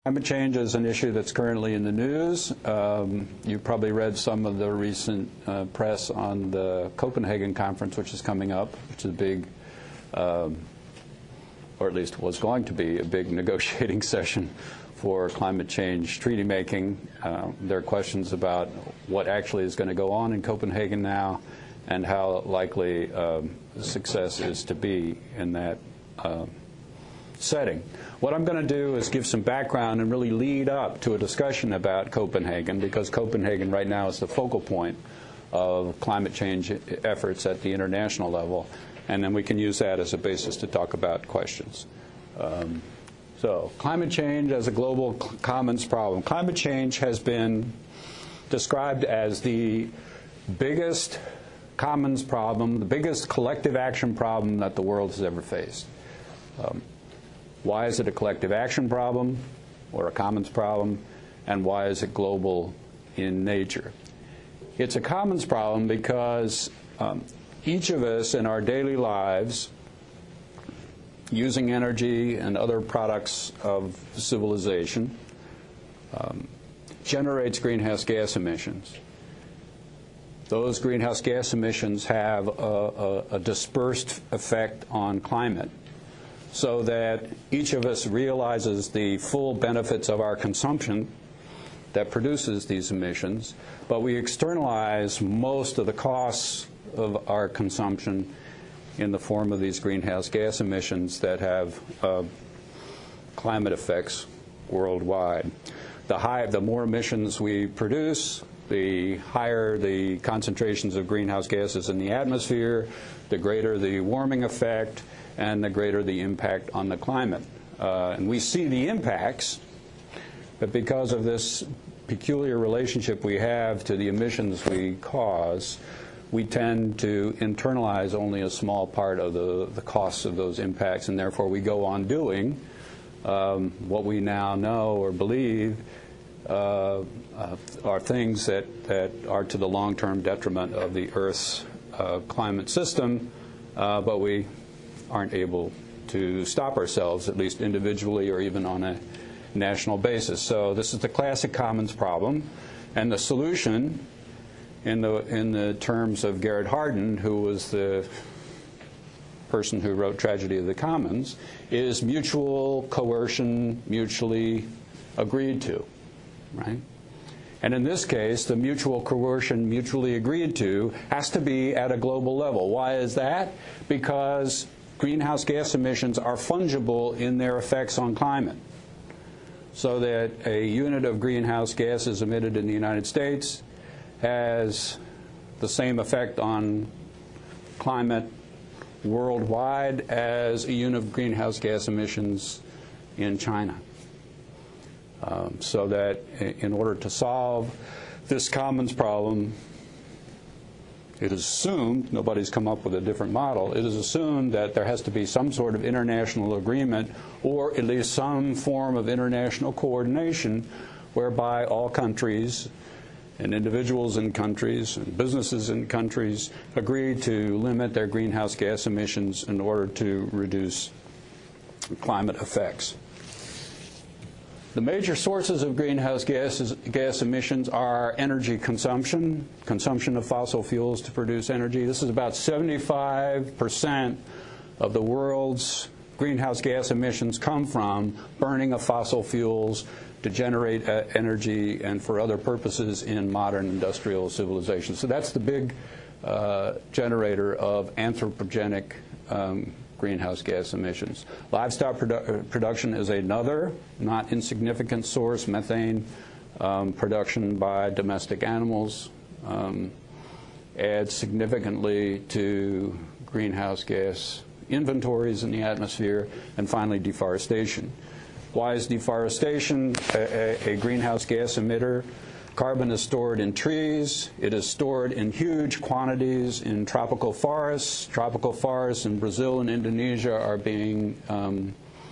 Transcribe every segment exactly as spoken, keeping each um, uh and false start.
Climate change is an issue that's currently in the news. Um, you've probably read some of the recent uh, press on the Copenhagen conference, which is coming up, which is a big, um, or at least was going to be a big negotiating session for climate change treaty making. Uh, there are questions about what actually is going to go on in Copenhagen now and how likely um, success is to be in that uh, setting. What I'm going to do is give some background and really lead up to a discussion about Copenhagen, because Copenhagen right now is the focal point of climate change efforts at the international level, and then we can use that as a basis to talk about questions. Um, so, climate change as a global commons problem. Climate change has been described as the biggest commons problem, the biggest collective action problem that the world has ever faced. Um, Why is it a collective action problem or a commons problem, and why is it global in nature? It's a commons problem because um, each of us in our daily lives, using energy and other products of civilization, um, generates greenhouse gas emissions. Those greenhouse gas emissions have a, a, a dispersed effect on climate, so that each of us realizes the full benefits of our consumption that produces these emissions, but we externalize most of the costs of our consumption in the form of these greenhouse gas emissions that have uh, climate effects worldwide. The high, the more emissions we produce, the higher the concentrations of greenhouse gases in the atmosphere, the greater the warming effect, and the greater the impact on the climate. Uh, and we see the impacts, but because of this peculiar relationship we have to the emissions we cause, we tend to internalize only a small part of the, the costs of those impacts, and therefore we go on doing um, what we now know or believe uh, uh, are things that, that are to the long-term detriment of the Earth's uh, climate system, uh, but we aren't able to stop ourselves, at least individually or even on a national basis. So this is the classic commons problem, and the solution, in the in the terms of Garrett Hardin, who was the person who wrote Tragedy of the Commons, is mutual coercion, mutually agreed to, right? And in this case, the mutual coercion, mutually agreed to, has to be at a global level. Why is that? Because greenhouse gas emissions are fungible in their effects on climate, so that a unit of greenhouse gases emitted in the United States has the same effect on climate worldwide as a unit of greenhouse gas emissions in China. Um, so that in order to solve this commons problem, it is assumed, nobody's come up with a different model, it is assumed that there has to be some sort of international agreement, or at least some form of international coordination, whereby all countries and individuals in countries and businesses in countries agree to limit their greenhouse gas emissions in order to reduce climate effects. The major sources of greenhouse gases, gas emissions are energy consumption, consumption of fossil fuels to produce energy. This is about seventy-five percent of the world's greenhouse gas emissions come from burning of fossil fuels to generate uh, energy and for other purposes in modern industrial civilization. So that's the big uh, generator of anthropogenic um, greenhouse gas emissions. Livestock produ production is another not insignificant source. Methane um, production by domestic animals um, adds significantly to greenhouse gas inventories in the atmosphere. And finally, deforestation. Why is deforestation a, a, a greenhouse gas emitter? Carbon is stored in trees. It is stored in huge quantities in tropical forests. Tropical forests in Brazil and Indonesia are being um,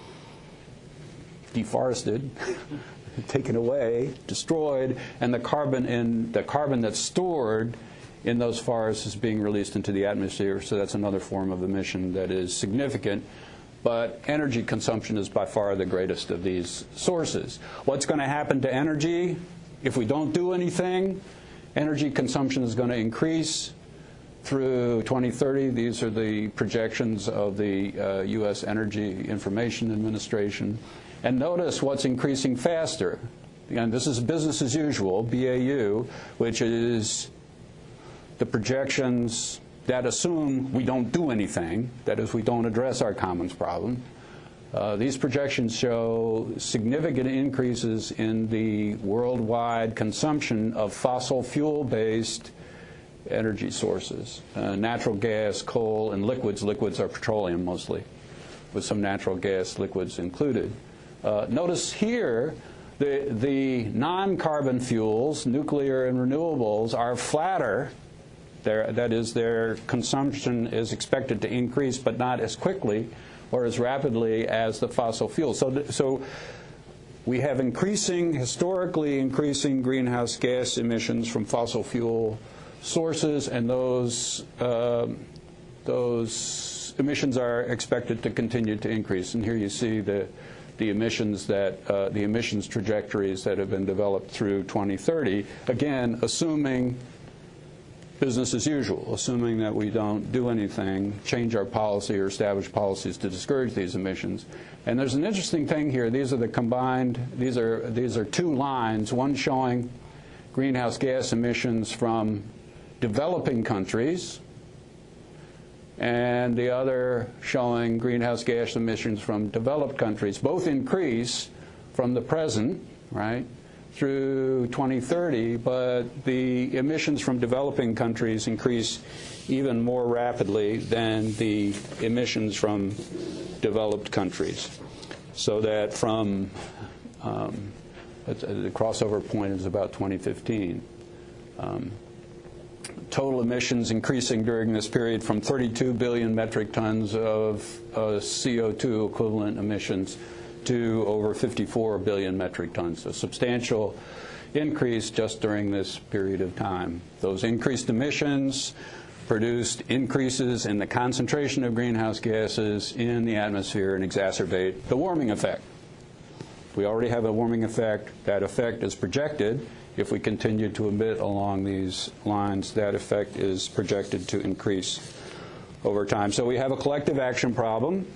deforested, taken away, destroyed, and the carbon in the carbon that's stored in those forests is being released into the atmosphere. So that's another form of emission that is significant but energy consumption is by far the greatest of these sources. What's going to happen to energy if we don't do anything? Energy consumption is going to increase through twenty thirty. These are the projections of the uh, U S Energy Information Administration. And notice what's increasing faster. Again, this is business as usual, B A U, which is the projections that assume we don't do anything, that is, we don't address our commons problem. Uh, these projections show significant increases in the worldwide consumption of fossil fuel-based energy sources, uh, natural gas, coal, and liquids. Liquids are petroleum mostly, with some natural gas liquids included. Uh, notice here the, the non-carbon fuels, nuclear and renewables, are flatter. Their, that is, their consumption is expected to increase, but not as quickly or as rapidly as the fossil fuels. So, th so we have increasing, historically increasing greenhouse gas emissions from fossil fuel sources, and those uh, those emissions are expected to continue to increase. And here you see the the emissions that uh, the emissions trajectories that have been developed through twenty thirty. Again, assuming business as usual, assuming that we don't do anything, change our policy or establish policies to discourage these emissions. And there's an interesting thing here. These are the combined. These are these are two lines. One showing greenhouse gas emissions from developing countries, and the other showing greenhouse gas emissions from developed countries. Both increase from the present, right, through twenty thirty, but the emissions from developing countries increase even more rapidly than the emissions from developed countries. So that from um, the crossover point is about twenty fifteen. Um, total emissions increasing during this period from thirty-two billion metric tons of uh, C O two equivalent emissions to over fifty-four billion metric tons, a substantial increase just during this period of time. Those increased emissions produced increases in the concentration of greenhouse gases in the atmosphere and exacerbate the warming effect. We already have a warming effect. That effect is projected. If we continue to emit along these lines, that effect is projected to increase over time. So we have a collective action problem.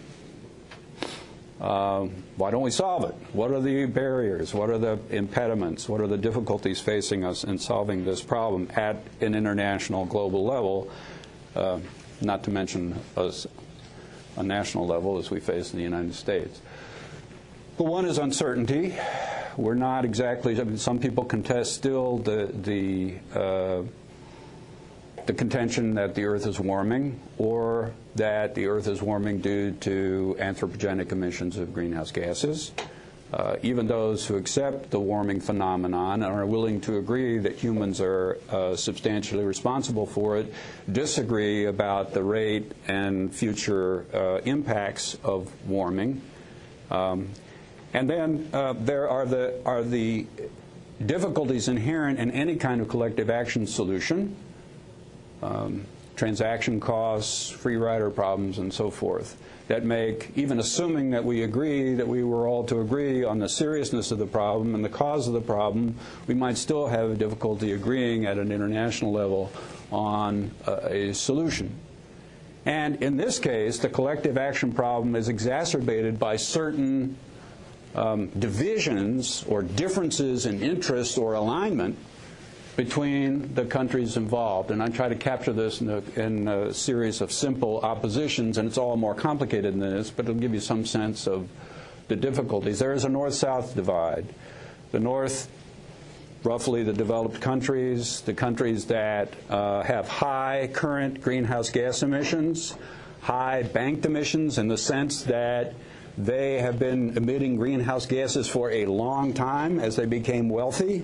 Uh, why don't we solve it? What are the barriers? What are the impediments? What are the difficulties facing us in solving this problem at an international, global level, uh, not to mention a, a national level as we face in the United States? Well, one is uncertainty. We're not exactly, I mean, some people contest still the, the, uh, the contention that the Earth is warming, or that the Earth is warming due to anthropogenic emissions of greenhouse gases. Uh, even those who accept the warming phenomenon and are willing to agree that humans are uh, substantially responsible for it disagree about the rate and future uh, impacts of warming. Um, and then uh, there are the, are the difficulties inherent in any kind of collective action solution. Um, transaction costs, free rider problems, and so forth, that make, even assuming that we agree, that we were all to agree on the seriousness of the problem and the cause of the problem, we might still have difficulty agreeing at an international level on a, a solution. And in this case, the collective action problem is exacerbated by certain um, divisions or differences in interest or alignment between the countries involved. And I try to capture this in a, in a series of simple oppositions, and it's all more complicated than this, but it'll give you some sense of the difficulties. There is a north-south divide. The north, roughly the developed countries, the countries that uh, have high current greenhouse gas emissions, high banked emissions in the sense that they have been emitting greenhouse gases for a long time as they became wealthy,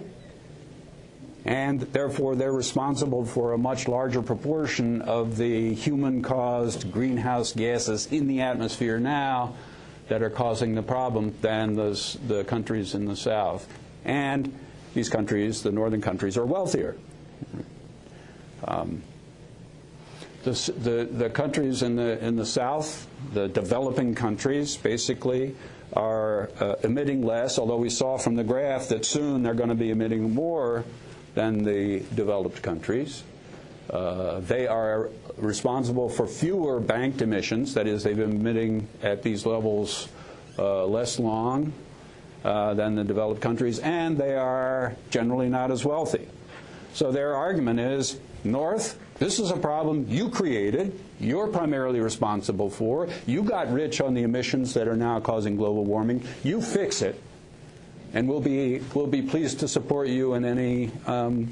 and therefore they're responsible for a much larger proportion of the human-caused greenhouse gases in the atmosphere now that are causing the problem than those, the countries in the south. And these countries, the northern countries, are wealthier. Um, the, the, the countries in the, in the South, the developing countries, basically, are uh, emitting less, although we saw from the graph that soon they're going to be emitting more than the developed countries. Uh, they are responsible for fewer banked emissions. That is, they've been emitting at these levels uh, less long uh, than the developed countries, and they are generally not as wealthy. So their argument is, North, this is a problem you created, you're primarily responsible for, you got rich on the emissions that are now causing global warming, you fix it, and we'll be, we'll be pleased to support you in any um,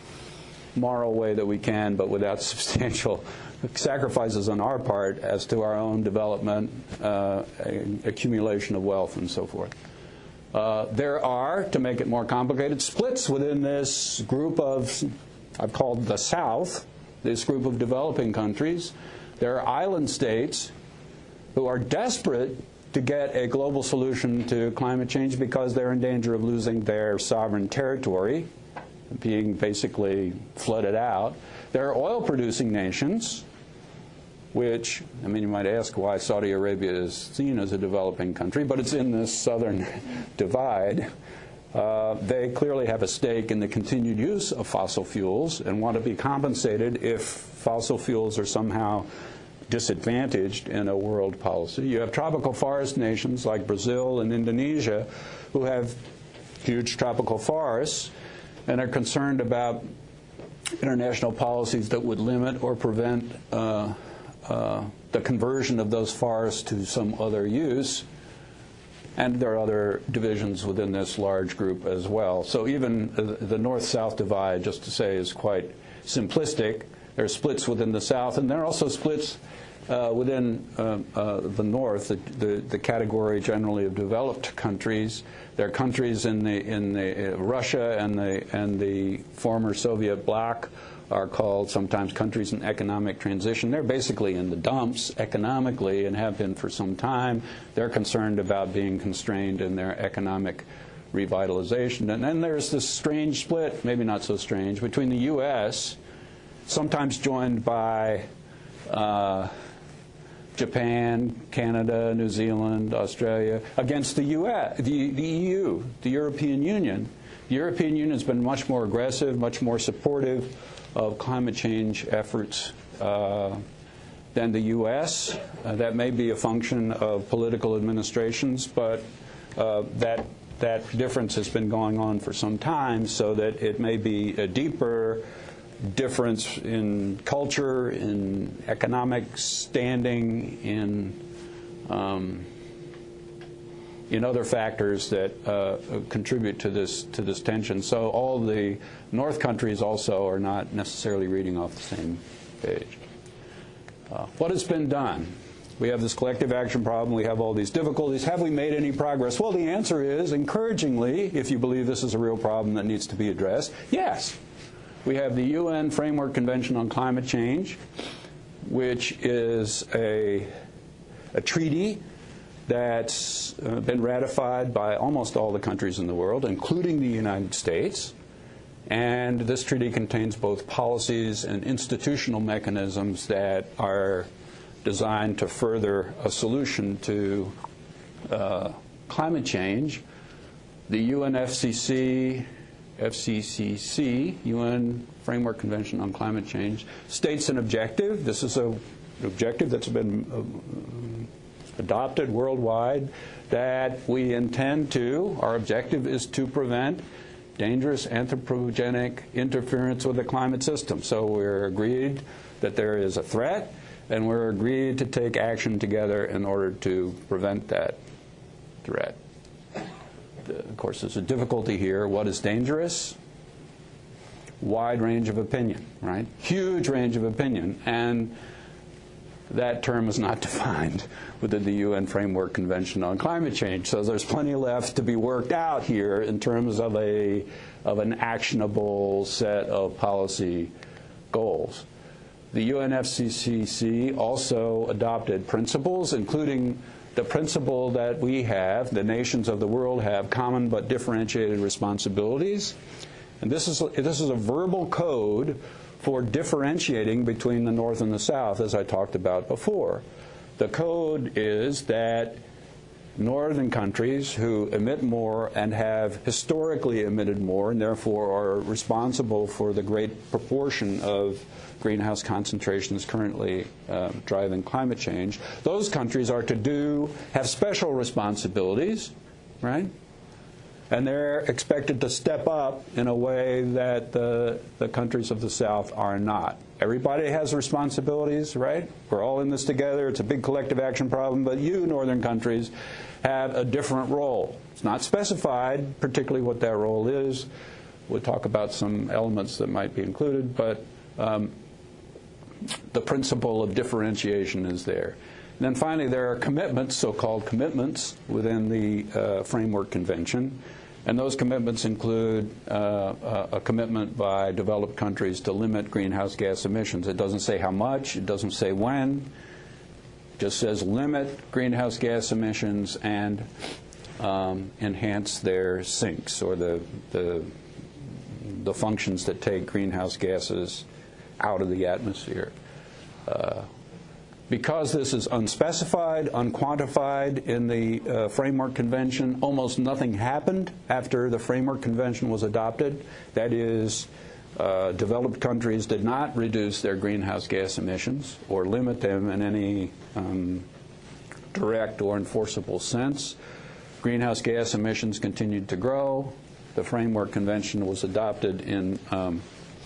moral way that we can, but without substantial sacrifices on our part as to our own development, uh, accumulation of wealth, and so forth. Uh, there are, to make it more complicated, splits within this group of, I've called the South, this group of developing countries. There are island states who are desperate to get a global solution to climate change because they're in danger of losing their sovereign territory, being basically flooded out. There are oil-producing nations, which, I mean, you might ask why Saudi Arabia is seen as a developing country, but it's in this southern divide. Uh, they clearly have a stake in the continued use of fossil fuels and want to be compensated if fossil fuels are somehow disadvantaged in a world policy. You have tropical forest nations like Brazil and Indonesia who have huge tropical forests and are concerned about international policies that would limit or prevent uh, uh, the conversion of those forests to some other use. And there are other divisions within this large group as well. So even the north-south divide, just to say, is quite simplistic. There are splits within the South, and there are also splits uh, within uh, uh, the North, the, the, the category generally of developed countries. There are countries in the in the uh, Russia and the and the former Soviet bloc are called sometimes countries in economic transition. They're basically in the dumps economically and have been for some time. They're concerned about being constrained in their economic revitalization. And then there's this strange split, maybe not so strange, between the U S, sometimes joined by uh, Japan, Canada, New Zealand, Australia, against the U S, the, the E U, the European Union. The European Union has been much more aggressive, much more supportive of climate change efforts uh, than the U S. Uh, that may be a function of political administrations, but uh, that that difference has been going on for some time, so that it may be a deeper difference in culture, in economic standing, in um, in other factors that uh, contribute to this to this tension. So all the North countries also are not necessarily reading off the same page. Uh, what has been done? We have this collective action problem. We have all these difficulties. Have we made any progress? Well, the answer is, encouragingly, if you believe this is a real problem that needs to be addressed, yes. We have the U N Framework Convention on Climate Change, which is a, a treaty that's uh, been ratified by almost all the countries in the world, including the United States. And this treaty contains both policies and institutional mechanisms that are designed to further a solution to uh, climate change. The U N F C C, F C C C, U N Framework Convention on Climate Change, states an objective. This is a, an objective that's been uh, adopted worldwide, that we intend to, our objective is to prevent dangerous anthropogenic interference with the climate system. So we're agreed that there is a threat, and we're agreed to take action together in order to prevent that threat. Of course, there's a difficulty here. What is dangerous? Wide range of opinion, right? Huge range of opinion. And that term is not defined within the U N Framework Convention on Climate Change. So there's plenty left to be worked out here in terms of a of an actionable set of policy goals. The U N F C C C also adopted principles, including the principle that we have, the nations of the world have common but differentiated responsibilities. And this is this is a verbal code for differentiating between the North and the South, as I talked about before. The code is that northern countries who emit more and have historically emitted more and therefore are responsible for the great proportion of greenhouse concentrations currently uh, driving climate change, those countries are to do have special responsibilities, right? And they're expected to step up in a way that the, the countries of the South are not. Everybody has responsibilities, right? We're all in this together. It's a big collective action problem, but you, northern countries, have a different role. It's not specified particularly what that role is. We'll talk about some elements that might be included, but um, the principle of differentiation is there. And then finally, there are commitments, so-called commitments, within the uh, Framework Convention. And those commitments include uh, a commitment by developed countries to limit greenhouse gas emissions. It doesn't say how much, it doesn't say when. It just says limit greenhouse gas emissions and um, enhance their sinks, or the, the, the functions that take greenhouse gases out of the atmosphere. Uh, Because this is unspecified, unquantified in the uh, Framework Convention, almost nothing happened after the Framework Convention was adopted. That is, uh, developed countries did not reduce their greenhouse gas emissions or limit them in any um, direct or enforceable sense. Greenhouse gas emissions continued to grow. The Framework Convention was adopted in um,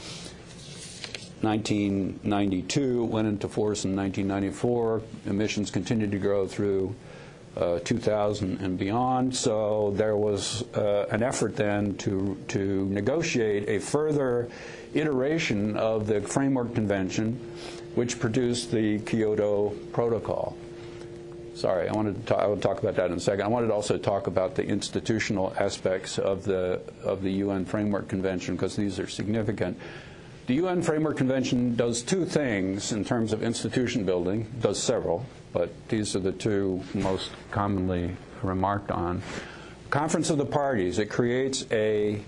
nineteen ninety-two, went into force in nineteen ninety-four. Emissions continued to grow through uh, two thousand and beyond. So there was uh, an effort then to, to negotiate a further iteration of the Framework Convention, which produced the Kyoto Protocol. Sorry, I wanted to talk, I will talk about that in a second. I wanted to also talk about the institutional aspects of the, of the U N Framework Convention, because these are significant. The U N Framework Convention does two things in terms of institution building. It does several, but these are the two most commonly remarked on. Conference of the Parties. It creates a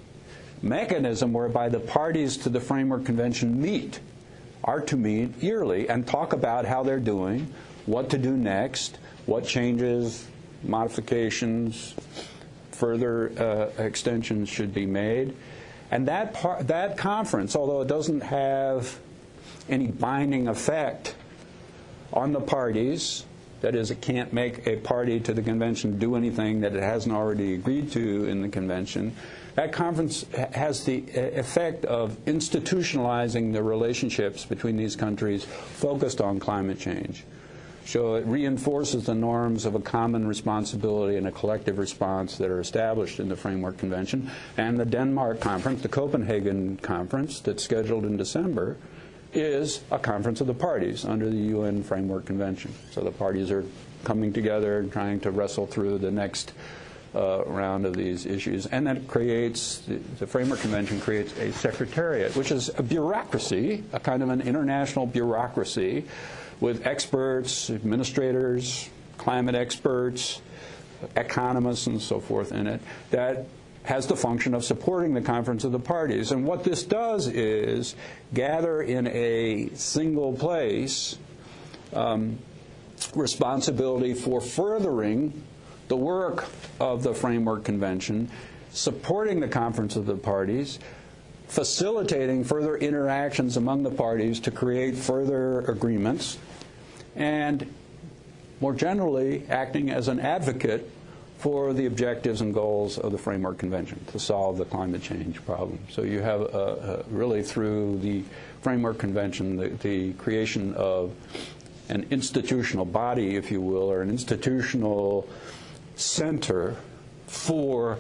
mechanism whereby the parties to the Framework Convention meet, are to meet yearly, and talk about how they're doing, what to do next, what changes, modifications, further uh, extensions should be made. And that, par that conference, although it doesn't have any binding effect on the parties, that is, it can't make a party to the convention do anything that it hasn't already agreed to in the convention, that conference has the effect of institutionalizing the relationships between these countries focused on climate change. So it reinforces the norms of a common responsibility and a collective response that are established in the Framework Convention. And the Denmark Conference, the Copenhagen Conference that's scheduled in December, is a conference of the parties under the U N Framework Convention. So the parties are coming together and trying to wrestle through the next uh, round of these issues. And that creates, the, the Framework Convention creates a secretariat, which is a bureaucracy, a kind of an international bureaucracy, with experts, administrators, climate experts, economists, and so forth in it, that has the function of supporting the Conference of the Parties. And what this does is gather in a single place um, responsibility for furthering the work of the Framework Convention, supporting the Conference of the Parties, facilitating further interactions among the parties to create further agreements, and more generally acting as an advocate for the objectives and goals of the Framework Convention to solve the climate change problem. So you have uh, uh, really through the Framework Convention the, the creation of an institutional body, if you will, or an institutional center for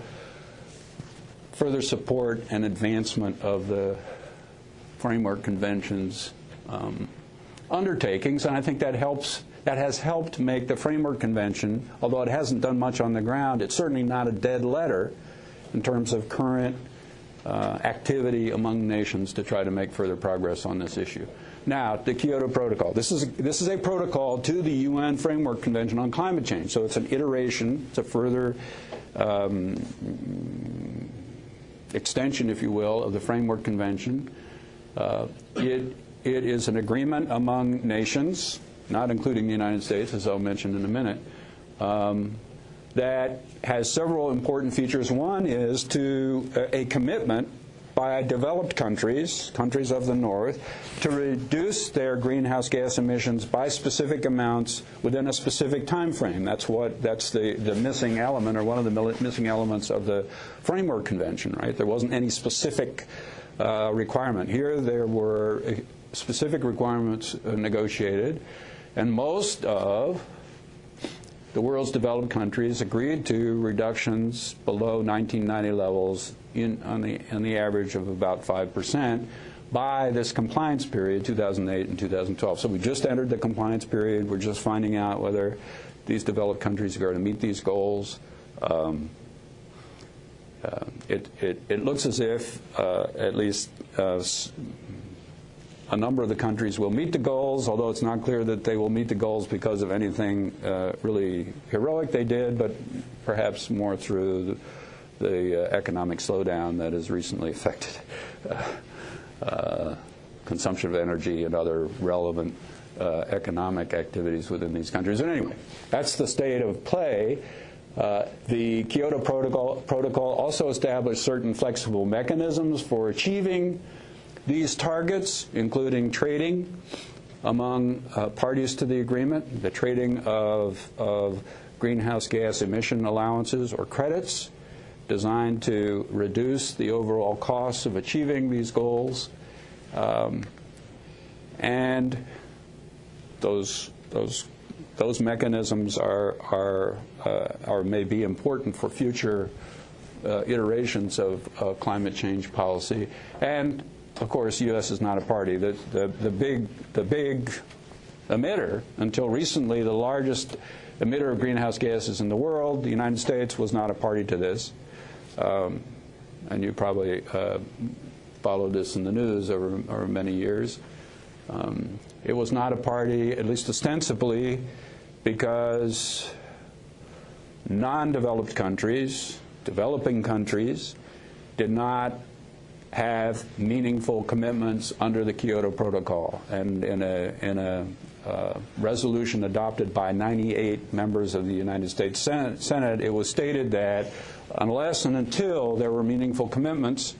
further support and advancement of the Framework Convention's um, undertakings, and I think that helps. That has helped make the Framework Convention, although it hasn't done much on the ground, it's certainly not a dead letter in terms of current uh, activity among nations to try to make further progress on this issue. Now, the Kyoto Protocol. This is, this is a protocol to the U N Framework Convention on Climate Change. So it's an iteration, it's a further um, extension, if you will, of the Framework Convention. Uh, it, it is an agreement among nations, not including the United States, as I'll mention in a minute, um, that has several important features. One is to a, a commitment by developed countries, countries of the North, to reduce their greenhouse gas emissions by specific amounts within a specific time frame. That's what that's the, the missing element, or one of the missing elements of the Framework Convention, right? There wasn't any specific uh, requirement. Here there were specific requirements uh, negotiated, and most of the world's developed countries agreed to reductions below nineteen ninety levels in, on the, on the average of about five percent by this compliance period, two thousand eight and two thousand twelve. So we just entered the compliance period. We're just finding out whether these developed countries are going to meet these goals. Um, uh, it, it, it looks as if uh, at least uh, a number of the countries will meet the goals, although it's not clear that they will meet the goals because of anything uh, really heroic they did, but perhaps more through the, the uh, economic slowdown that has recently affected uh, uh, consumption of energy and other relevant uh, economic activities within these countries. And anyway, that's the state of play. Uh, the Kyoto Protocol, Protocol also established certain flexible mechanisms for achieving these targets, including trading among uh, parties to the agreement, the trading of, of greenhouse gas emission allowances or credits designed to reduce the overall costs of achieving these goals. Um, and those, those, those mechanisms are, are, uh, are may be important for future uh, iterations of uh, climate change policy. And of course, the U S is not a party. The, the, the, big, the big emitter, until recently the largest emitter of greenhouse gases in the world, the United States, was not a party to this. Um, and you probably uh, followed this in the news over, over many years. Um, it was not a party, at least ostensibly, because non-developed countries, developing countries, did not have meaningful commitments under the Kyoto Protocol. And in a, in a uh, resolution adopted by ninety-eight members of the United States Senate, Senate, it was stated that unless and until there were meaningful commitments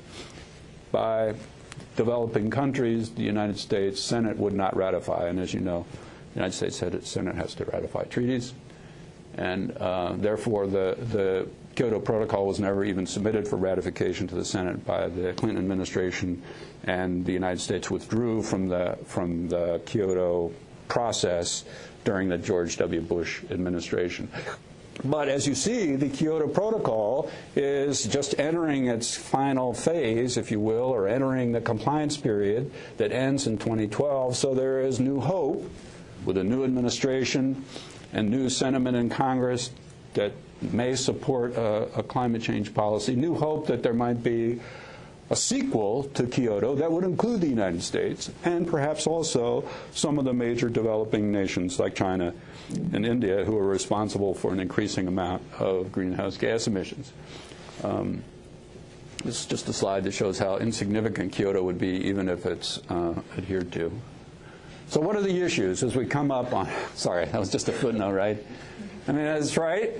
by developing countries, the United States Senate would not ratify. And as you know, the United States Senate has to ratify treaties. And uh, therefore, the, the Kyoto Protocol was never even submitted for ratification to the Senate by the Clinton administration, and the United States withdrew from the, from the Kyoto process during the George W. Bush administration. But as you see, the Kyoto Protocol is just entering its final phase, if you will, or entering the compliance period that ends in twenty twelve. So there is new hope with a new administration and new sentiment in Congress that may support a, a climate change policy, new hope that there might be a sequel to Kyoto that would include the United States and perhaps also some of the major developing nations like China and India, who are responsible for an increasing amount of greenhouse gas emissions. Um, this is just a slide that shows how insignificant Kyoto would be even if it's uh, adhered to. So what are the issues as we come up on, sorry, that was just a footnote, right? I mean, that's right.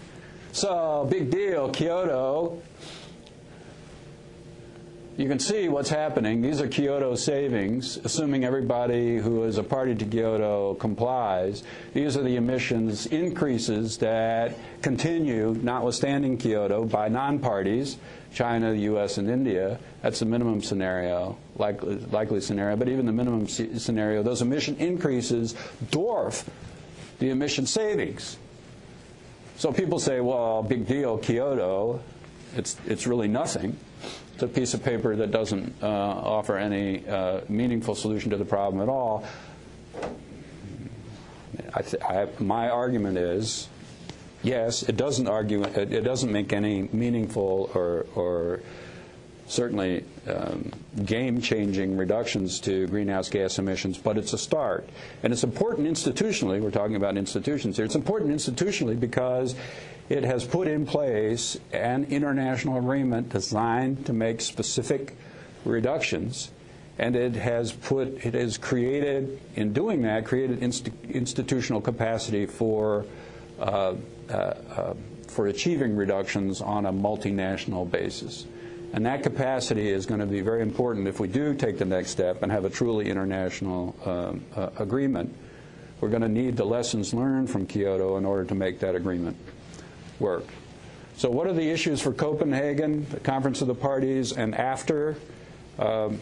So, big deal, Kyoto. You can see what's happening. These are Kyoto savings, assuming everybody who is a party to Kyoto complies. These are the emissions increases that continue, notwithstanding Kyoto, by non-parties, China, the U S, and India. That's the minimum scenario, likely, likely scenario. But even the minimum scenario, those emission increases dwarf the emission savings. So people say, well, big deal, Kyoto. It's, it's really nothing. It's a piece of paper that doesn't uh, offer any uh, meaningful solution to the problem at all. I th I, my argument is, yes, it doesn't argue. It, it doesn't make any meaningful or, or certainly um, game-changing reductions to greenhouse gas emissions, but it's a start. And it's important institutionally. We're talking about institutions here. It's important institutionally because it has put in place an international agreement designed to make specific reductions. And it has put, it has created, in doing that, created inst institutional capacity for, uh, uh, uh, for achieving reductions on a multinational basis. And that capacity is going to be very important if we do take the next step and have a truly international um, uh, agreement. We're going to need the lessons learned from Kyoto in order to make that agreement work. So what are the issues for Copenhagen, the Conference of the Parties, and after? Um,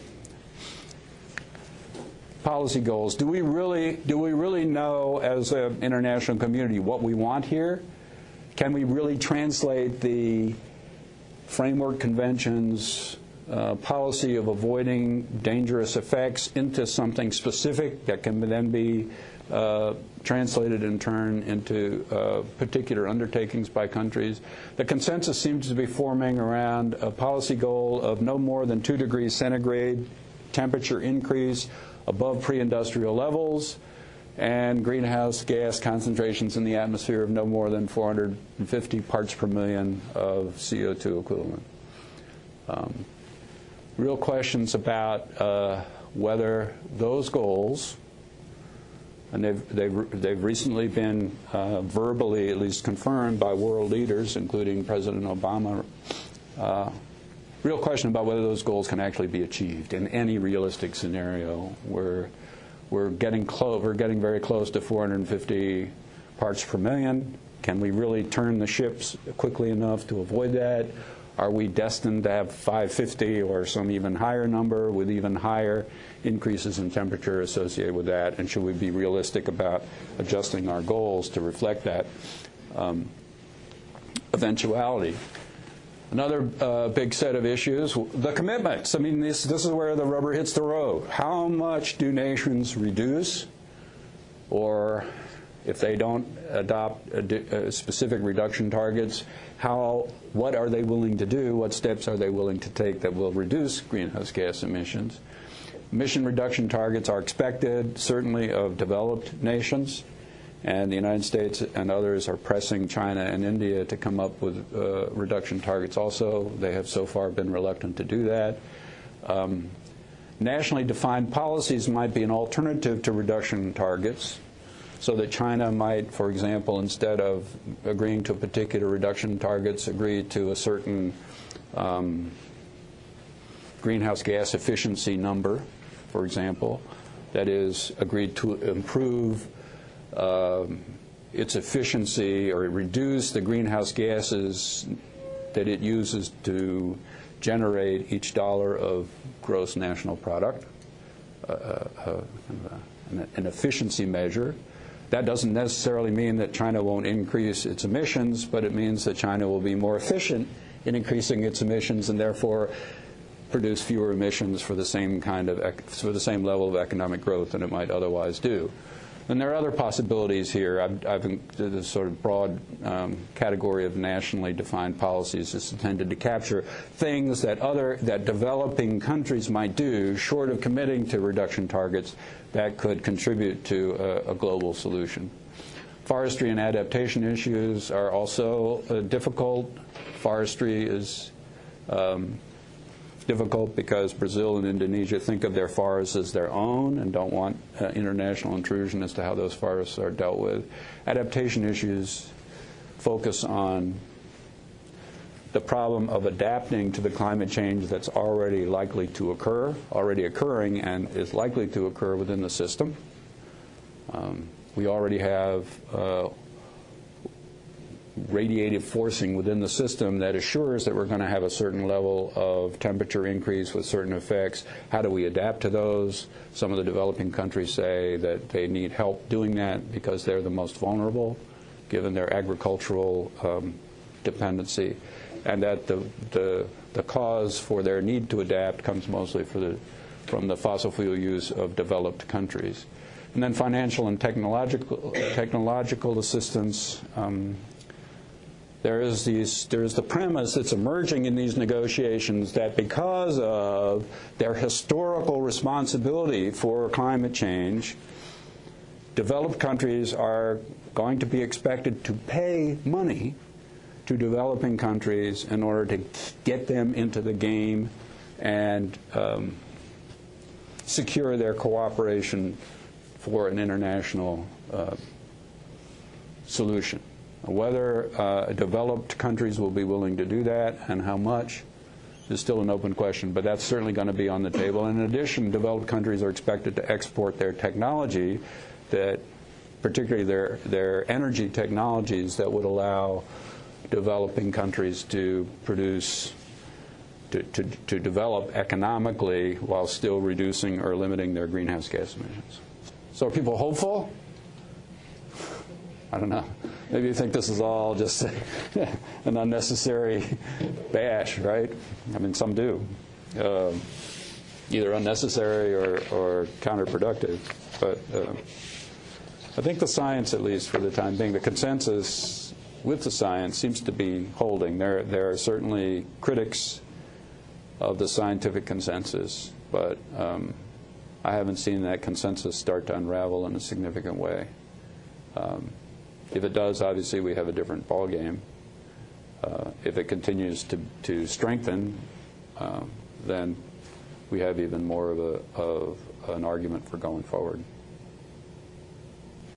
policy goals. Do we really, do we really know as an international community what we want here? Can we really translate the framework conventions uh, policy of avoiding dangerous effects into something specific that can then be uh, translated in turn into uh, particular undertakings by countries? The consensus seems to be forming around a policy goal of no more than two degrees centigrade temperature increase above pre-industrial levels, and greenhouse gas concentrations in the atmosphere of no more than four hundred fifty parts per million of C O two equivalent. Um, real questions about uh, whether those goals, and they've, they've, they've recently been uh, verbally at least confirmed by world leaders, including President Obama, uh, real question about whether those goals can actually be achieved in any realistic scenario. We're, we're getting close, we're getting very close to four hundred fifty parts per million. Can we really turn the ships quickly enough to avoid that? Are we destined to have five fifty or some even higher number with even higher increases in temperature associated with that? And should we be realistic about adjusting our goals to reflect that um, eventuality? Another uh, big set of issues, the commitments. I mean, this, this is where the rubber hits the road. How much do nations reduce? Or if they don't adopt a, a specific reduction targets, how, what are they willing to do? What steps are they willing to take that will reduce greenhouse gas emissions? Emission reduction targets are expected, certainly of developed nations. And the United States and others are pressing China and India to come up with uh, reduction targets also. They have so far been reluctant to do that. Um, nationally defined policies might be an alternative to reduction targets, so that China might, for example, instead of agreeing to particular reduction targets, agree to a certain um, greenhouse gas efficiency number, for example, that is agreed to improve Uh, its efficiency or reduce the greenhouse gases that it uses to generate each dollar of gross national product, uh, uh, an, an efficiency measure. That doesn't necessarily mean that China won't increase its emissions, but it means that China will be more efficient in increasing its emissions and therefore produce fewer emissions for the same kind of for the same level of economic growth than it might otherwise do. And there are other possibilities here. I've, I've included this sort of broad um, category of nationally defined policies is intended to capture things that other that developing countries might do, short of committing to reduction targets, that could contribute to a, a global solution. Forestry and adaptation issues are also uh, difficult. Forestry is um, difficult because Brazil and Indonesia think of their forests as their own and don't want uh, international intrusion as to how those forests are dealt with. Adaptation issues focus on the problem of adapting to the climate change that's already likely to occur, already occurring, and is likely to occur within the system. Um, we already have uh, radiative forcing within the system that assures that we're going to have a certain level of temperature increase with certain effects. How do we adapt to those? Some of the developing countries say that they need help doing that because they're the most vulnerable, given their agricultural um, dependency, and that the, the, the cause for their need to adapt comes mostly for the, from the fossil fuel use of developed countries. And then financial and technological, technological assistance. Um, There is, these, there is the premise that's emerging in these negotiations that because of their historical responsibility for climate change, developed countries are going to be expected to pay money to developing countries in order to get them into the game and um, secure their cooperation for an international uh, solution. Whether uh, developed countries will be willing to do that and how much is still an open question, but that's certainly going to be on the table. In addition, developed countries are expected to export their technology, that particularly their, their energy technologies that would allow developing countries to produce, to, to, to develop economically while still reducing or limiting their greenhouse gas emissions. So are people hopeful? I don't know. Maybe you think this is all just an unnecessary bash, right? I mean, some do. Uh, either unnecessary or, or counterproductive. But uh, I think the science, at least for the time being, the consensus with the science seems to be holding. There, there are certainly critics of the scientific consensus, but um, I haven't seen that consensus start to unravel in a significant way. Um, If it does, obviously we have a different ballgame. Uh, if it continues to, to strengthen, uh, then we have even more of, a, of an argument for going forward.